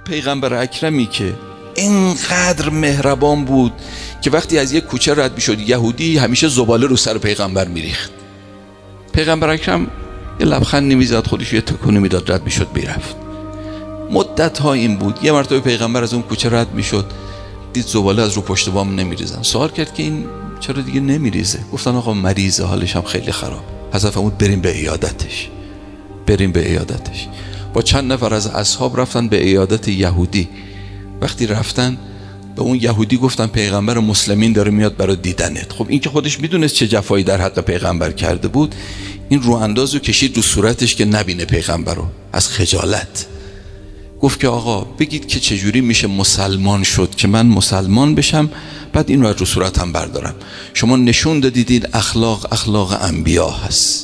پیغمبر اکرمی که اینقدر مهربان بود که وقتی از یک کوچه رد میشد یهودی همیشه زباله رو سر پیغمبر میریخت، پیغمبر اکرم یه لبخند نمیزد، خودش یه تکونی میداد، رد میشد میرفت. مدت ها این بود. یه مرتبه پیغمبر از اون کوچه رد میشد، دید زباله از رو پشت بام نمیریزن، سوال کرد که این چرا دیگه نمیریزه؟ گفتن آقا مریضه، حالش هم خیلی خراب. حضرت فرمود بریم به عیادتش، بریم به عیادتش. با چند نفر از اصحاب رفتن به عیادت یهودی. وقتی رفتن به اون یهودی گفتن پیغمبر مسلمین داره میاد برای دیدنت. خب این که خودش میدونست چه جفایی در حق پیغمبر کرده بود، این رو انداز رو کشید رو صورتش که نبینه پیغمبر رو، از خجالت. گفت که آقا بگید که چجوری میشه مسلمان شد که من مسلمان بشم بعد این رو از رو صورتم بردارم. شما نشون دادید این اخلاق انبیا هست.